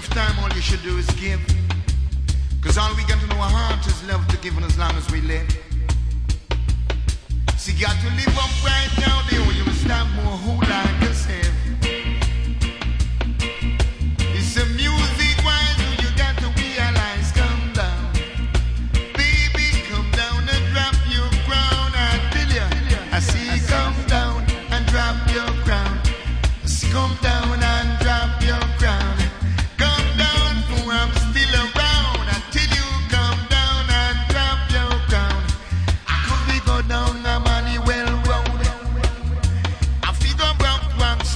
enough time, all you should do is give. Cause all we got in our heart is love to give, and as long as we live. See, got to live up right now, the